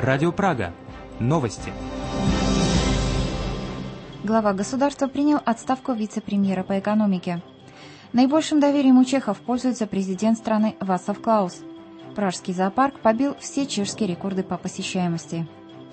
Радио Прага. Новости. Глава государства принял отставку вице-премьера по экономике. Наибольшим доверием у чехов пользуется президент страны Václav Klaus. Пражский зоопарк побил все чешские рекорды по посещаемости.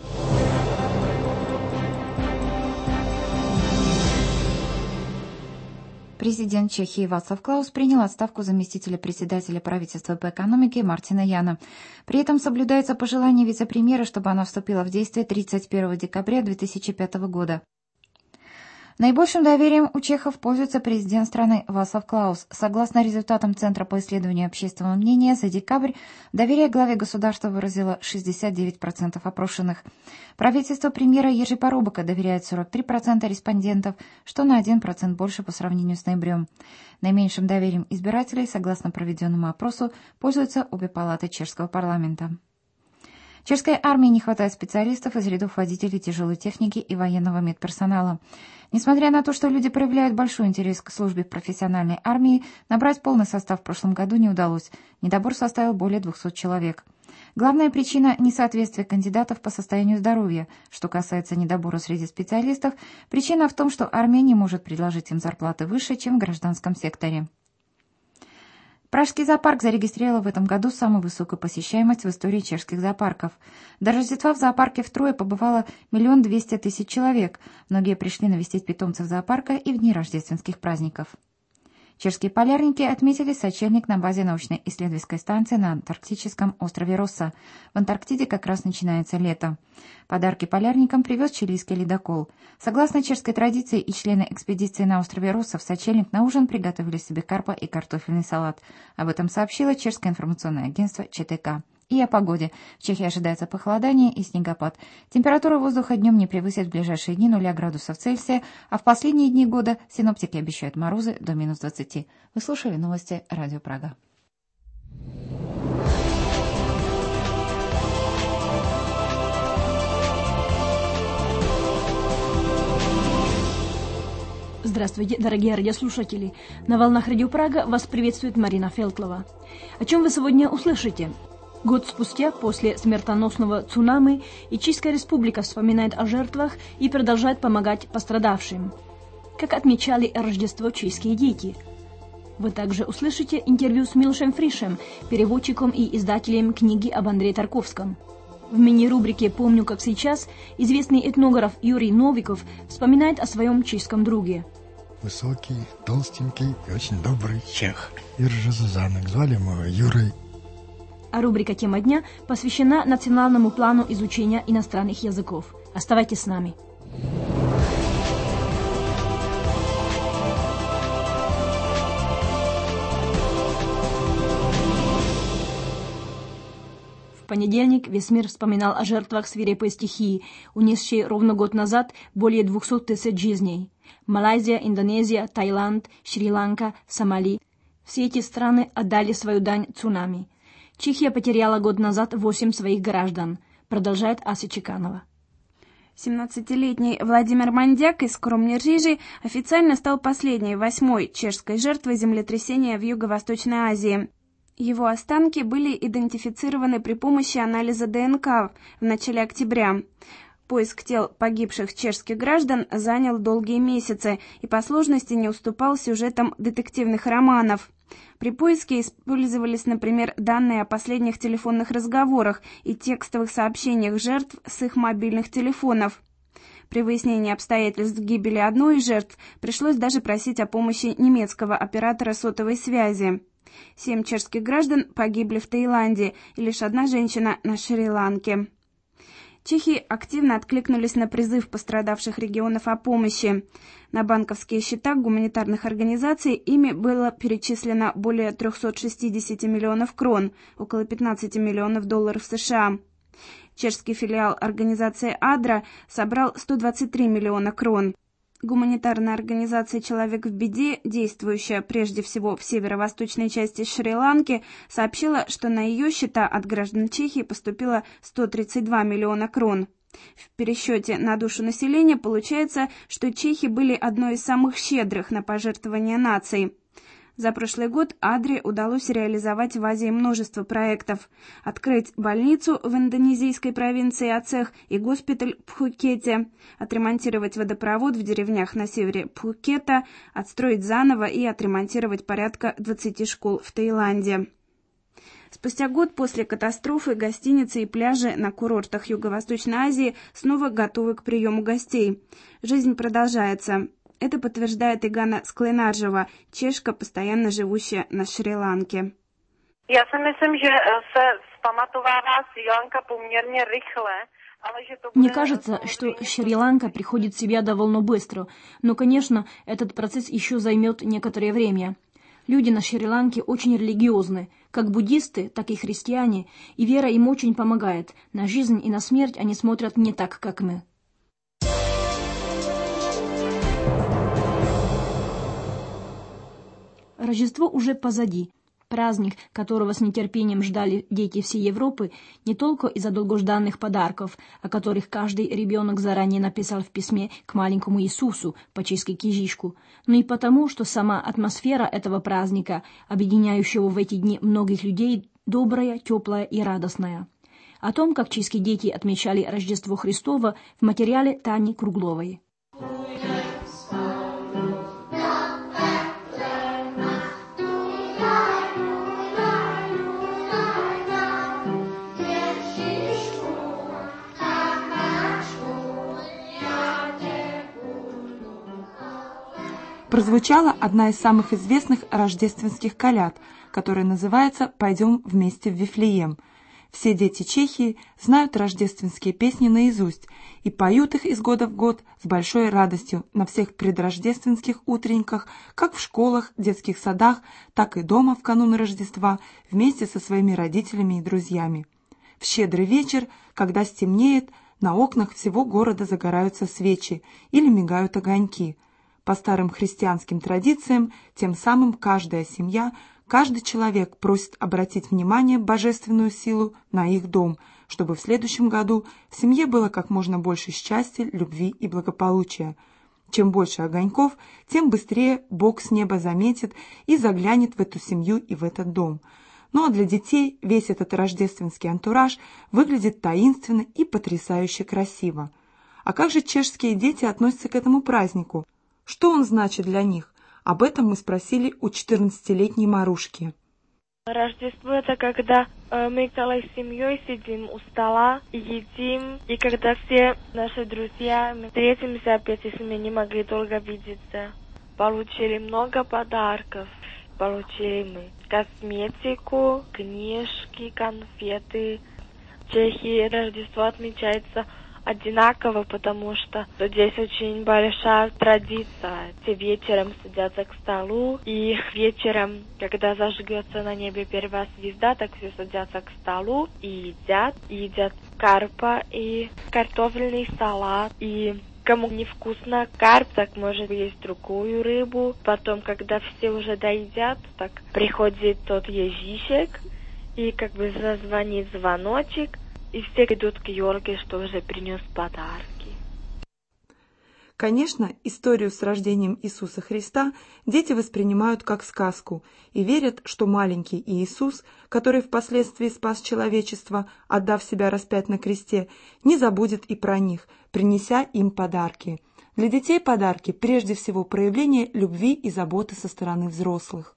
Президент Чехии Václav Klaus принял отставку заместителя председателя правительства по экономике Мартина Яна. При этом соблюдается пожелание вице-премьера, чтобы она вступила в действие 31 декабря 2005 года. Наибольшим доверием у чехов пользуется президент страны Václav Klaus. Согласно результатам Центра по исследованию общественного мнения, за декабрь доверие главе государства выразило 69% опрошенных. Правительство премьера Ежи Парубака доверяет 43% респондентов, что на 1% больше по сравнению с ноябрем. Наименьшим доверием избирателей, согласно проведенному опросу, пользуются обе палаты чешского парламента. Чешской армии не хватает специалистов из рядов водителей тяжелой техники и военного медперсонала. Несмотря на то, что люди проявляют большой интерес к службе в профессиональной армии, набрать полный состав в прошлом году не удалось. Недобор составил более 200 человек. Главная причина – несоответствие кандидатов по состоянию здоровья. Что касается недобора среди специалистов, причина в том, что армия не может предложить им зарплаты выше, чем в гражданском секторе. Пражский зоопарк зарегистрировал в этом году самую высокую посещаемость в истории чешских зоопарков. До Рождества в зоопарке втрое побывало 1 200 000 человек. Многие пришли навестить питомцев зоопарка и в дни рождественских праздников. Чешские полярники отметили сочельник на базе научно-исследовательской станции на антарктическом острове Росса. В Антарктиде как раз начинается лето. Подарки полярникам привез чилийский ледокол. Согласно чешской традиции, и члены экспедиции на острове Росса в сочельник на ужин приготовили себе карпа и картофельный салат. Об этом сообщило чешское информационное агентство ЧТК. И о погоде. В Чехии ожидается похолодание и снегопад. Температура воздуха днем не превысит в ближайшие дни 0 градусов Цельсия, а в последние дни года синоптики обещают морозы до -20. Вы слушали новости Радио Прага. Здравствуйте, дорогие радиослушатели! На волнах Радио Прага вас приветствует Марина Фелтлова. О чем вы сегодня услышите? Год спустя, после смертоносного цунами, и Чешская Республика вспоминает о жертвах и продолжает помогать пострадавшим. Как отмечали Рождество чешские дети? Вы также услышите интервью с Милошем Фришем, переводчиком и издателем книги об Андрее Тарковском. В мини-рубрике «Помню, как сейчас» известный этнограф Юрий Новиков вспоминает о своем чешском друге. Высокий, толстенький и очень добрый чех. Иржа Зузанок. Звали его Юрий. А рубрика «Тема дня» посвящена национальному плану изучения иностранных языков. Оставайтесь с нами. В понедельник весь мир вспоминал о жертвах свирепой стихии, унесшей ровно год назад более 200 000 жизней. Малайзия, Индонезия, Таиланд, Шри-Ланка, Сомали – все эти страны отдали свою дань цунами. Чехия потеряла год назад 8 своих граждан, продолжает Ася Чеканова. 17-летний Владимир Мандяк из Крумнержижи официально стал последней, 8-й чешской жертвой землетрясения в Юго-Восточной Азии. Его останки были идентифицированы при помощи анализа ДНК в начале октября. Поиск тел погибших чешских граждан занял долгие месяцы и по сложности не уступал сюжетам детективных романов. При поиске использовались, например, данные о последних телефонных разговорах и текстовых сообщениях жертв с их мобильных телефонов. При выяснении обстоятельств гибели одной из жертв пришлось даже просить о помощи немецкого оператора сотовой связи. 7 чешских граждан погибли в Таиланде и лишь одна женщина на Шри-Ланке. Чехи активно откликнулись на призыв пострадавших регионов о помощи. На банковские счета гуманитарных организаций ими было перечислено более 360 миллионов крон, около 15 миллионов долларов США. Чешский филиал организации «Адра» собрал 123 миллиона крон. Гуманитарная организация «Человек в беде», действующая прежде всего в северо-восточной части Шри-Ланки, сообщила, что на ее счета от граждан Чехии поступило 132 миллиона крон. В пересчете на душу населения получается, что чехи были одной из самых щедрых на пожертвования наций. За прошлый год Адри удалось реализовать в Азии множество проектов. Открыть больницу в индонезийской провинции Ацех и госпиталь в Пхукете, отремонтировать водопровод в деревнях на севере Пхукета, отстроить заново и отремонтировать порядка 20 школ в Таиланде. Спустя год после катастрофы гостиницы и пляжи на курортах Юго-Восточной Азии снова готовы к приему гостей. Жизнь продолжается. Это подтверждает Игана Скленаржева, чешка, постоянно живущая на Шри-Ланке. Я myslím, že se vzpamatovává Šrí-Lanka poměrně rychle. Мне кажется, что Шри-Ланка приходит в себя довольно быстро, но, конечно, этот процесс еще займет некоторое время. Люди на Шри-Ланке очень религиозны, как буддисты, так и христиане, и вера им очень помогает. На жизнь и на смерть они смотрят не так, как мы. Рождество уже позади. Праздник, которого с нетерпением ждали дети всей Европы, не только из-за долгожданных подарков, о которых каждый ребенок заранее написал в письме к маленькому Иисусу, по-чешски Кижишку, но и потому, что сама атмосфера этого праздника, объединяющего в эти дни многих людей, добрая, теплая и радостная. О том, как чешские дети отмечали Рождество Христово, в материале Тани Кругловой. Прозвучала одна из самых известных рождественских коляд, которая называется «Пойдем вместе в Вифлеем». Все дети Чехии знают рождественские песни наизусть и поют их из года в год с большой радостью на всех предрождественских утренниках, как в школах, детских садах, так и дома в канун Рождества вместе со своими родителями и друзьями. В щедрый вечер, когда стемнеет, на окнах всего города загораются свечи или мигают огоньки. По старым христианским традициям, тем самым каждая семья, каждый человек просит обратить внимание божественную силу на их дом, чтобы в следующем году в семье было как можно больше счастья, любви и благополучия. Чем больше огоньков, тем быстрее Бог с неба заметит и заглянет в эту семью и в этот дом. Ну а для детей весь этот рождественский антураж выглядит таинственно и потрясающе красиво. А как же чешские дети относятся к этому празднику? Что он значит для них? Об этом мы спросили у 14-летней Марушки. Рождество — это когда мы целой семьей сидим у стола, едим, и когда все наши друзья, мы встретимся опять, если мы не могли долго видеться. Получили много подарков. Получили мы косметику, книжки, конфеты. В Чехии Рождество отмечается одинаково, потому что здесь очень большая традиция. Все вечером садятся к столу, и вечером, когда зажгется на небе первая звезда, так все садятся к столу и едят карпа и картофельный салат. И кому невкусно карп, так может есть другую рыбу. Потом, когда все уже доедят, так приходит тот ежичек, и как бы зазвонит звоночек, и все идут к елке, что уже принес подарки. Конечно, историю с рождением Иисуса Христа дети воспринимают как сказку и верят, что маленький Иисус, который впоследствии спас человечество, отдав себя распять на кресте, не забудет и про них, принеся им подарки. Для детей подарки прежде всего проявление любви и заботы со стороны взрослых.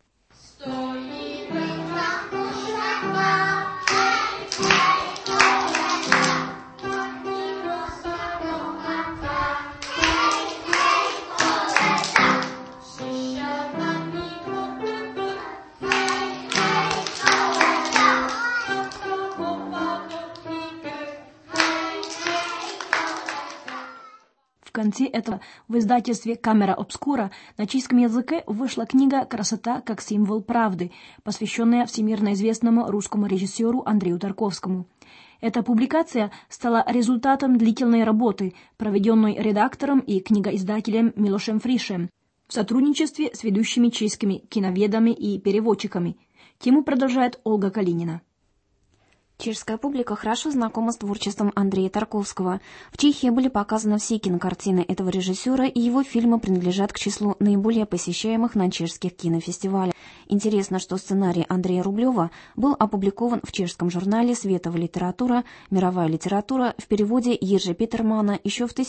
В конце этого в издательстве «Камера обскура» на чешском языке вышла книга «Красота как символ правды», посвященная всемирно известному русскому режиссеру Андрею Тарковскому. Эта публикация стала результатом длительной работы, проведенной редактором и книгоиздателем Милошем Фришем в сотрудничестве с ведущими чешскими киноведами и переводчиками. Тему продолжает Ольга Калинина. Чешская публика хорошо знакома с творчеством Андрея Тарковского. В Чехии были показаны все кинокартины этого режиссера, и его фильмы принадлежат к числу наиболее посещаемых на чешских кинофестивалях. Интересно, что сценарий Андрея Рублева был опубликован в чешском журнале «Светова литература. Мировая литература» в переводе Ержи Петермана еще в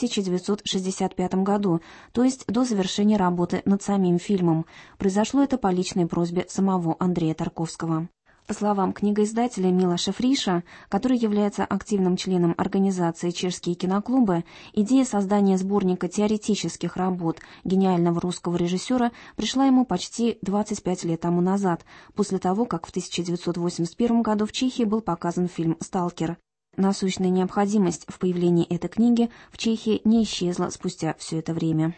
1965 году, то есть до завершения работы над самим фильмом. Произошло это по личной просьбе самого Андрея Тарковского. По словам книгоиздателя Милоша Фриша, который является активным членом организации «Чешские киноклубы», идея создания сборника теоретических работ гениального русского режиссера пришла ему почти 25 лет тому назад, после того, как в 1981 году в Чехии был показан фильм «Сталкер». Насущная необходимость в появлении этой книги в Чехии не исчезла спустя все это время.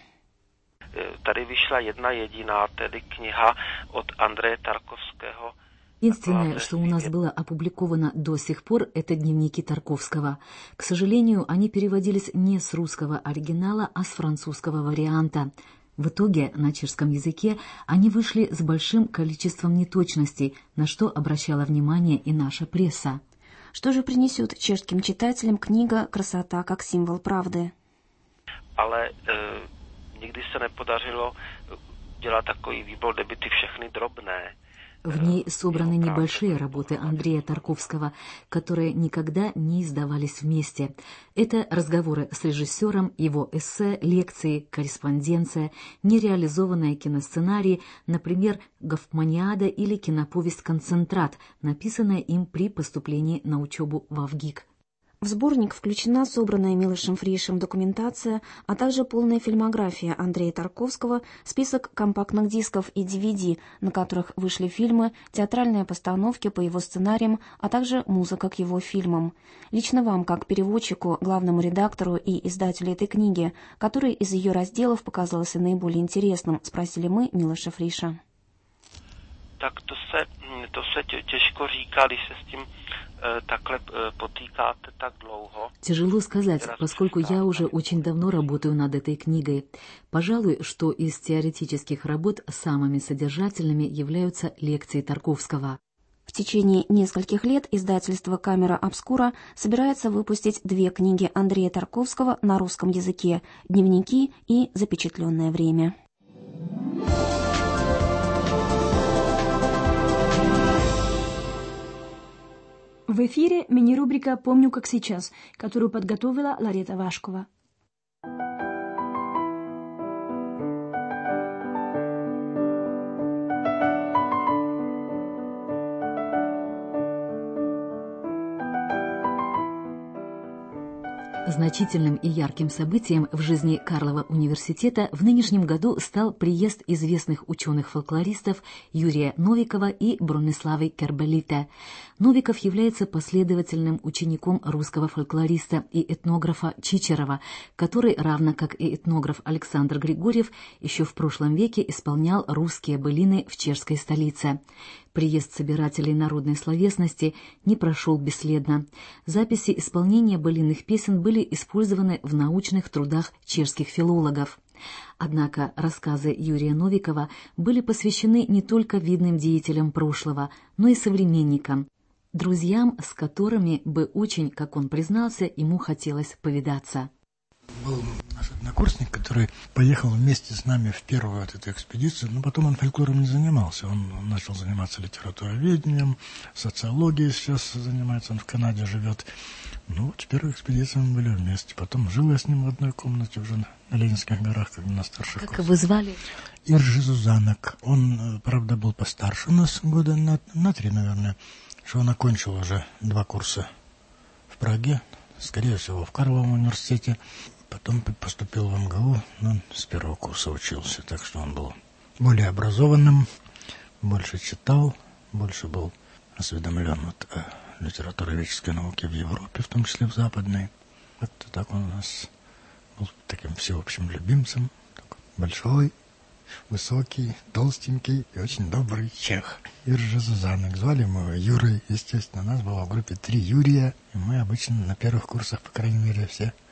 Tady vyšla jedna jediná tedy kniha od Andreje Tarkovského. Единственное, что у нас было опубликовано до сих пор, это дневники Тарковского. К сожалению, они переводились не с русского оригинала, а с французского варианта. В итоге на чешском языке они вышли с большим количеством неточностей, на что обращала внимание и наша пресса. Что же принесет чешским читателям книга «Красота как символ правды»? Ale nikdy se nepodařilo dělat takový výbor, kde by ty všechny drobné. В ней собраны небольшие работы Андрея Тарковского, которые никогда не издавались вместе. Это разговоры с режиссером, его эссе, лекции, корреспонденция, нереализованные киносценарии, например, «Гофманиада» или киноповесть «Концентрат», написанная им при поступлении на учебу в ВГИК. В сборник включена собранная Милошем Фришем документация, а также полная фильмография Андрея Тарковского, список компактных дисков и DVD, на которых вышли фильмы, театральные постановки по его сценариям, а также музыка к его фильмам. Лично вам, как переводчику, главному редактору и издателю этой книги, который из ее разделов показался наиболее интересным, спросили мы Милоша Фриша. Tak to se těžko říká, když se s tím takhle potýkáte tak dlouho. Тяжело сказать, поскольку я уже очень давно работаю над этой книгой. Пожалуй, что из теоретических работ самыми содержательными являются лекции Тарковского. В течение нескольких лет издательство «Камера Обскура» собирается выпустить 2 книги Андрея Тарковского на русском языке «Дневники» и «Запечатленное время». В эфире мини-рубрика «Помню, как сейчас», которую подготовила Ларета Вашкова. Значительным и ярким событием в жизни Карлова университета в нынешнем году стал приезд известных ученых-фольклористов Юрия Новикова и Брониславы Кербелите. Новиков является последовательным учеником русского фольклориста и этнографа Чичерова, который, равно как и этнограф Александр Григорьев, еще в прошлом веке исполнял русские былины в чешской столице. Приезд собирателей народной словесности не прошел бесследно. Записи исполнения былинных песен были использованы в научных трудах чешских филологов. Однако рассказы Юрия Новикова были посвящены не только видным деятелям прошлого, но и современникам, друзьям, с которыми бы очень, как он признался, ему хотелось повидаться. Был наш однокурсник, который поехал вместе с нами в первую эту экспедицию, но потом он фольклором не занимался. Он начал заниматься литературоведением, социологией сейчас занимается, он в Канаде живет. Ну, вот первую экспедицию мы были вместе. Потом жил я с ним в одной комнате уже на Ленинских горах, как на старших курсах. Как вы звали? Ержи Зузанок. Он, правда, был постарше у нас года на 3, наверное, что он окончил уже 2 курса в Праге, скорее всего, в Карловом университете. Потом поступил в МГУ, но с 1-го курса учился, так что он был более образованным, больше читал, больше был осведомлен о литературоведческой науке в Европе, в том числе в западной. Вот так он у нас был таким всеобщим любимцем, такой большой, высокий, толстенький и очень добрый чех. Ержи Зузанок. Звали мы его Юрой, естественно. У нас было в группе 3 Юрия, и мы обычно на первых курсах, по крайней мере,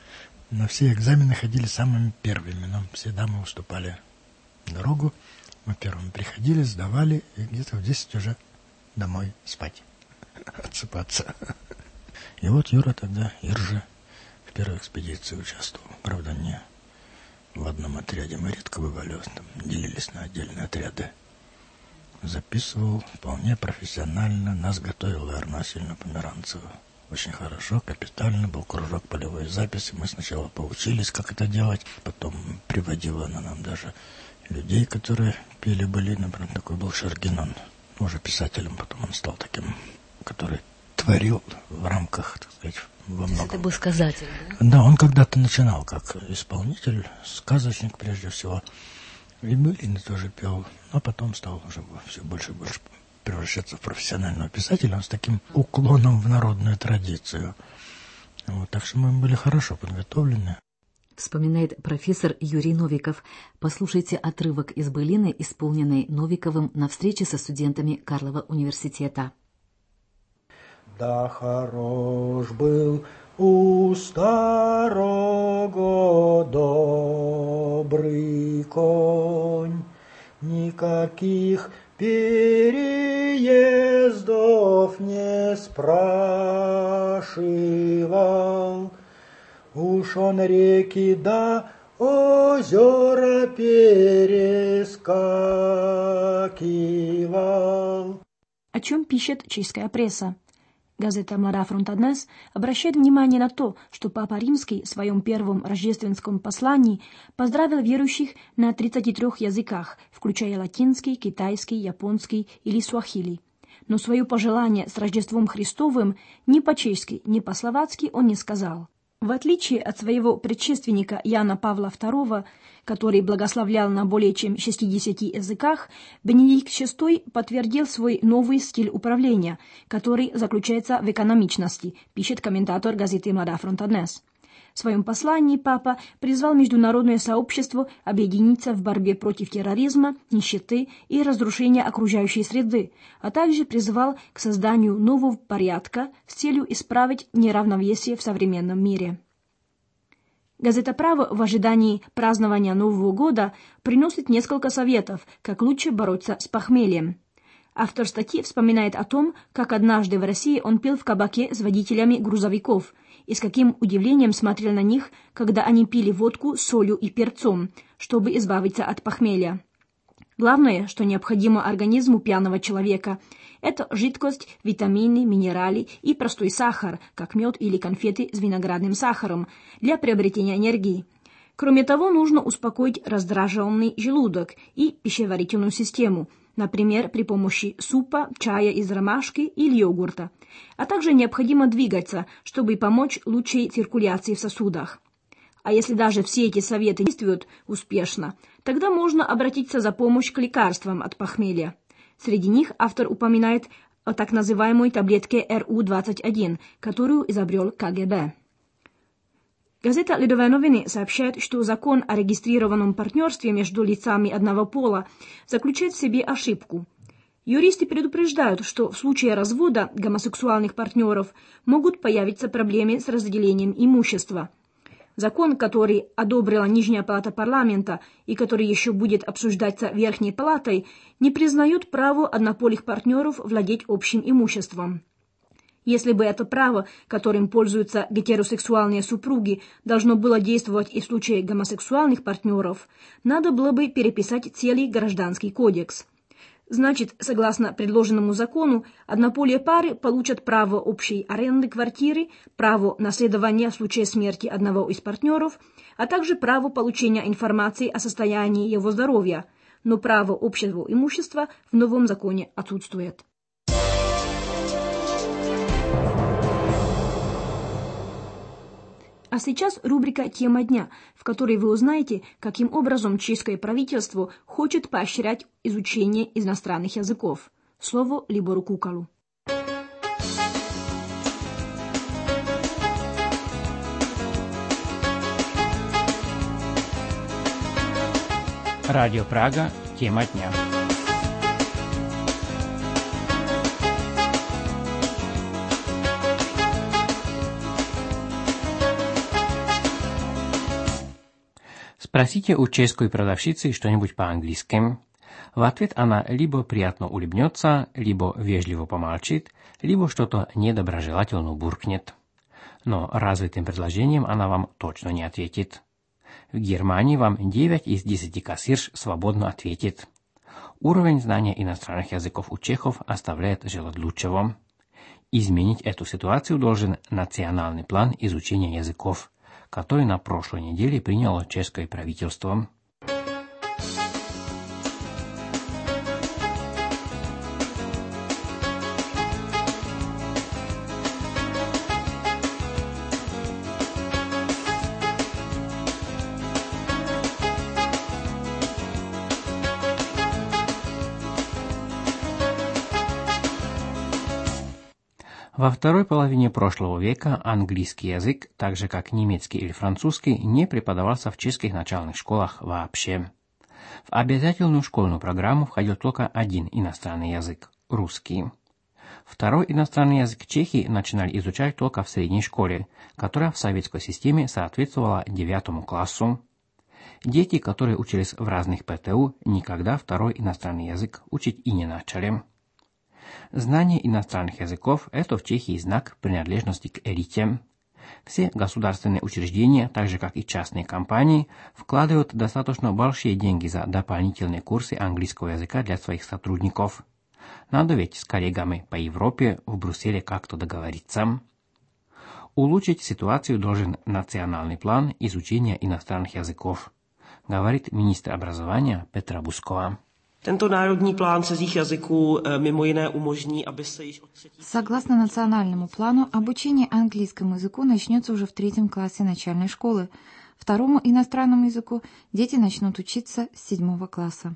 на все экзамены ходили самыми первыми. Нам всегда мы уступали дорогу. Мы первыми приходили, сдавали, и где-то в 10 уже домой спать. отсыпаться. И вот Юра тогда, Иржи, в первой экспедиции участвовал. Правда, не в одном отряде. Мы редко бывали, там делились на отдельные отряды. Записывал вполне профессионально. Нас готовила Ирма Васильевна Померанцева. Очень хорошо, капитально. Был кружок полевой записи. Мы сначала поучились, как это делать. Потом приводила она нам даже людей, которые пели были. Например, такой был Шаргинон. Уже писателем. Потом он стал таким, который творил в рамках, так сказать, во многом. Это был сказатель, да? Да, он когда-то начинал как исполнитель, сказочник прежде всего. И Былин тоже пел, а потом стал уже все больше и больше превращаться в профессионального писателя, с таким уклоном в народную традицию. Вот, так что мы были хорошо подготовлены. Вспоминает профессор Юрий Новиков. Послушайте отрывок из былины, исполненной Новиковым на встрече со студентами Карлова университета. Да хорош был у старого добрый конь, никаких переездов не спрашивал. Уж он реки да озера перескакивал. О чем пишет чешская пресса? Газета «Младá fronta dnes» обращает внимание на то, что Папа Римский в своем первом рождественском послании поздравил верующих на 33 языках, включая латинский, китайский, японский или суахили. Но свое пожелание с Рождеством Христовым ни по-чешски, ни по-словацки он не сказал. В отличие от своего предшественника Яна Павла II, который благословлял на более чем 60 языках, Бенедикт VI подтвердил свой новый стиль управления, который заключается в экономичности, пишет комментатор газеты «Младá fronta dnes». В своем послании папа призвал международное сообщество объединиться в борьбе против терроризма, нищеты и разрушения окружающей среды, а также призвал к созданию нового порядка с целью исправить неравновесие в современном мире. Газета «Право» в ожидании празднования Нового года приносит несколько советов, как лучше бороться с похмельем. Автор статьи вспоминает о том, как однажды в России он пил в кабаке с водителями грузовиков и с каким удивлением смотрел на них, когда они пили водку с солью и перцом, чтобы избавиться от похмелья. Главное, что необходимо организму пьяного человека, это жидкость, витамины, минералы и простой сахар, как мед или конфеты с виноградным сахаром, для приобретения энергии. Кроме того, нужно успокоить раздраженный желудок и пищеварительную систему, например, при помощи супа, чая из ромашки или йогурта. А также необходимо двигаться, чтобы помочь лучшей циркуляции в сосудах. А если даже все эти советы действуют успешно, тогда можно обратиться за помощью к лекарствам от похмелья. Среди них автор упоминает о так называемой таблетке РУ-21, которую изобрел КГБ. Газета «Lidové noviny» сообщает, что закон о регистрированном партнерстве между лицами одного пола заключает в себе ошибку. Юристы предупреждают, что в случае развода гомосексуальных партнеров могут появиться проблемы с разделением имущества. Закон, который одобрила Нижняя палата парламента и который еще будет обсуждаться Верхней палатой, не признает право однополых партнеров владеть общим имуществом. Если бы это право, которым пользуются гетеросексуальные супруги, должно было действовать и в случае гомосексуальных партнеров, надо было бы переписать целый гражданский кодекс. Значит, согласно предложенному закону, однополые пары получат право общей аренды квартиры, право наследования в случае смерти одного из партнеров, а также право получения информации о состоянии его здоровья, но право общего имущества в новом законе отсутствует. А сейчас рубрика «Тема дня», в которой вы узнаете, каким образом чешское правительство хочет поощрять изучение иностранных языков. Слово Либору Кукалу. Радио Прага. Тема дня. Спросите у чешской продавщицы что-нибудь по-английски. В ответ она либо приятно улыбнется, либо вежливо помолчит, либо что-то недоброжелательно буркнет. Но развитым предложением она вам точно не ответит. В Германии вам 9 из 10 кассирш свободно ответит. Уровень знания иностранных языков у чехов оставляет желать лучшего. Изменить эту ситуацию должен национальный план изучения языков, который на прошлой неделе приняло чешское правительство. Во второй половине прошлого века английский язык, так же как немецкий или французский, не преподавался в чешских начальных школах вообще. В обязательную школьную программу входил только один иностранный язык – русский. Второй иностранный язык чехи начинали изучать только в средней школе, которая в советской системе соответствовала 9 классу. Дети, которые учились в разных ПТУ, никогда второй иностранный язык учить и не начали. Знание иностранных языков – это в Чехии знак принадлежности к элите. Все государственные учреждения, так же как и частные компании, вкладывают достаточно большие деньги за дополнительные курсы английского языка для своих сотрудников. Надо ведь с коллегами по Европе в Брюсселе как-то договориться. Улучшить ситуацию должен национальный план изучения иностранных языков, говорит министр образования Petra Buzková. Tento národní plán cizích jazyků mimo jiné umožní, aby se již od Согласно национальному плану, обучение английскому языку начнется уже в 3 классе начальной школы. Второму иностранному языку дети начнут учиться с 7 класса.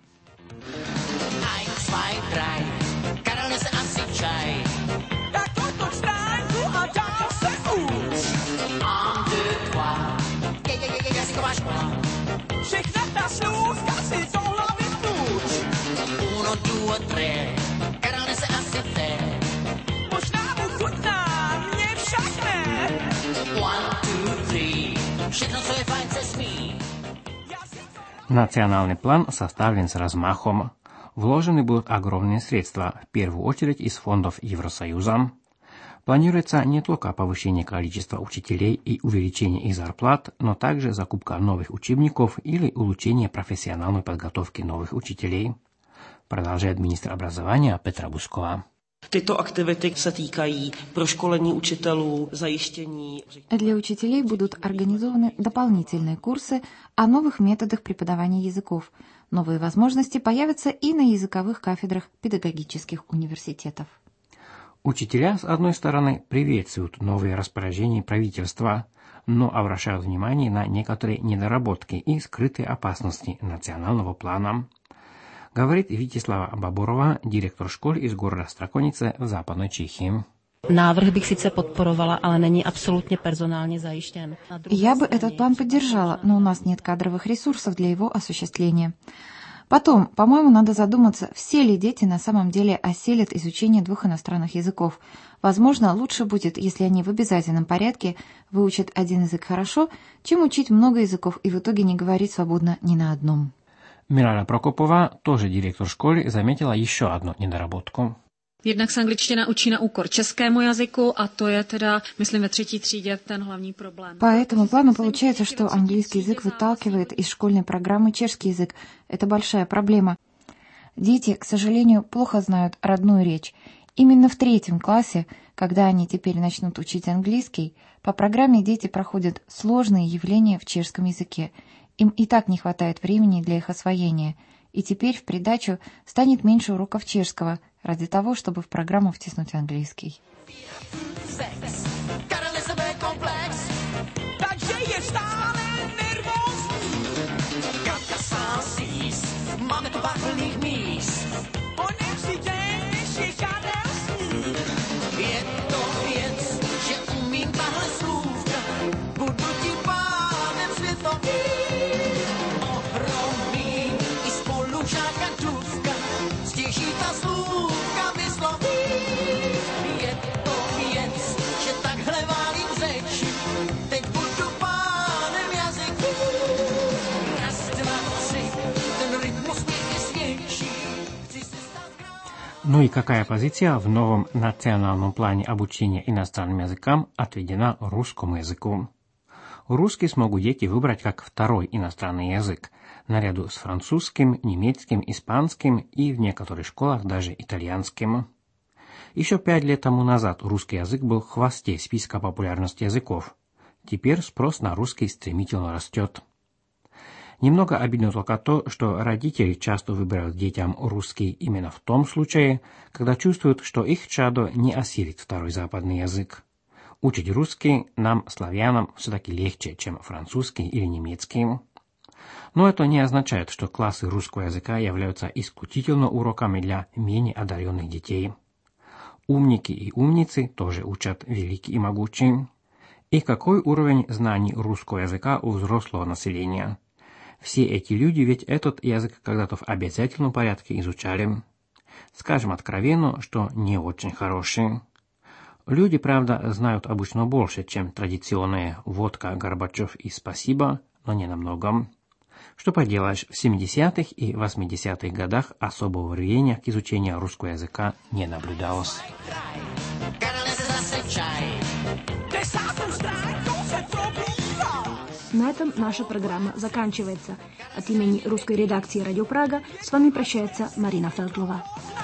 Национальный план составлен с размахом. Вложены будут огромные средства, в первую очередь из фондов Евросоюза. Планируется не только повышение количества учителей и увеличение их зарплат, но также закупка новых учебников или улучшение профессиональной подготовки новых учителей, продолжает министр образования Petra Buzková. Tyto aktivity se týkají proškolení učitelů, zajištění. Для учителей будут организованы дополнительные курсы о новых методах преподавания языков. Новые возможности появятся и на языковых кафедрах педагогических университетов. Учителя, с одной стороны, приветствуют новые распоряжения правительства, но обращают внимание на некоторые недоработки и скрытые опасности национального плана, говорит Vítězslava Baborova, директор школы из города Strakonice в Západной Чехии. Návrh bych sice podporovala, ale není absolutně personálně zajištěn. Я бы этот план поддержала, но у нас нет кадровых ресурсов для его осуществления. Потом, по-моему, надо задуматься, все ли дети на самом деле осилят изучение 2 иностранных языков. Возможно, лучше будет, если они в обязательном порядке выучат один язык хорошо, чем учить много языков и в итоге не говорить свободно ни на одном. Milada Prokopová, тоже директор школы, заметила еще одну недоработку. Jednak se angličtina učí na úkor českému jazyku a to je teda, myslím, ve 3. třídě ten hlavní problém. По этому плану получается, что английский язык выталкивает из школьной программы чешский язык. Это большая проблема. Дети, к сожалению, плохо знают родную речь. Именно в 3 классе, когда они теперь начнут учить английский, по программе дети проходят сложные явления в чешском языке. Им и так не хватает времени для их освоения, и теперь в придачу станет меньше уроков чешского ради того, чтобы в программу втиснуть английский. Ну и какая позиция в новом национальном плане обучения иностранным языкам отведена русскому языку? Русский смогут дети выбрать как второй иностранный язык, наряду с французским, немецким, испанским и в некоторых школах даже итальянским. Еще 5 лет тому назад русский язык был в хвосте списка популярности языков. Теперь спрос на русский стремительно растет. Немного обидно только то, что родители часто выбирают детям русский именно в том случае, когда чувствуют, что их чадо не осилит второй западный язык. Учить русский нам, славянам, все-таки легче, чем французский или немецкий. Но это не означает, что классы русского языка являются исключительно уроками для менее одаренных детей. Умники и умницы тоже учат великий и могучий. И какой уровень знаний русского языка у взрослого населения? Все эти люди ведь этот язык когда-то в обязательном порядке изучали. Скажем откровенно, что не очень хороший. Люди, правда, знают обычно больше, чем традиционные «водка, Горбачев и спасибо», но не намного. Что поделаешь, в 70-х и 80-х годах особого рвения к изучению русского языка не наблюдалось. На этом наша программа заканчивается. От имени русской редакции «Радио Прага» с вами прощается Марина Фелтлова.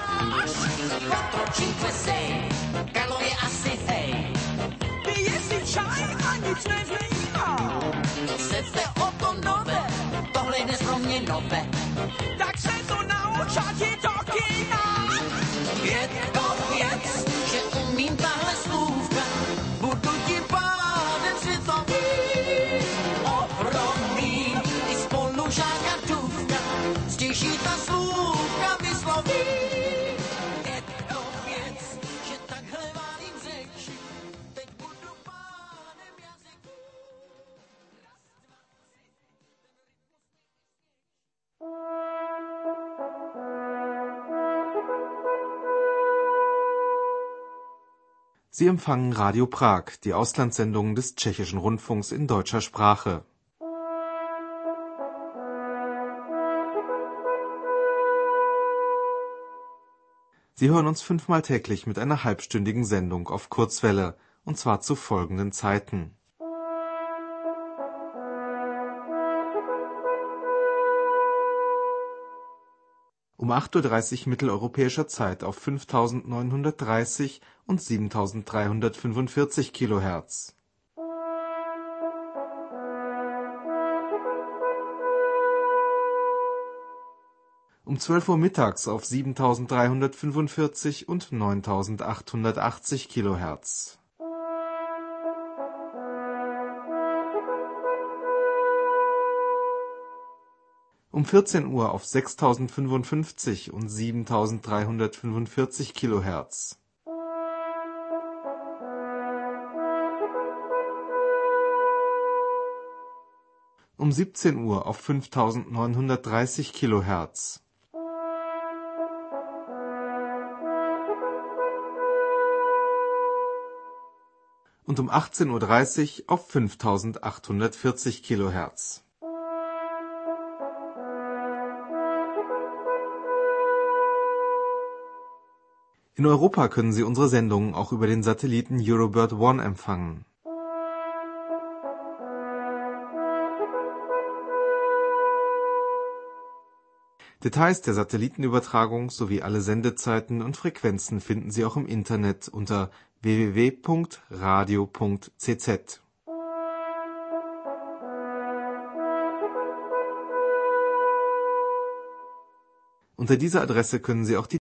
Tak se to naučat je to kina. Je to věc, že umím tahle slůvka, budu ti pádem světový. Ohromím i spolužáka Duvka, stěží ta slůvka vysloví. Je to věc, že takhle válím řeči, teď budu pádem jazyku. Sie empfangen Radio Prag, die Auslandssendung des Tschechischen Rundfunks in deutscher Sprache. Sie hören uns 5-mal täglich mit einer halbstündigen Sendung auf Kurzwelle, und zwar zu folgenden Zeiten. Um 8:30 Uhr mitteleuropäischer Zeit auf 5930 und 7345 kHz. Um 12 Uhr mittags auf 7345 und 9880 kHz. Um 14 Uhr auf 6055 und 7345 kHz. Um 17 Uhr auf 5930 kHz. Und um 18:30 Uhr auf 5840 kHz. In Europa können Sie unsere Sendungen auch über den Satelliten Eurobird One empfangen. Details der Satellitenübertragung sowie alle Sendezeiten und Frequenzen finden Sie auch im Internet unter www.radio.cz. Unter dieser Adresse können Sie auch die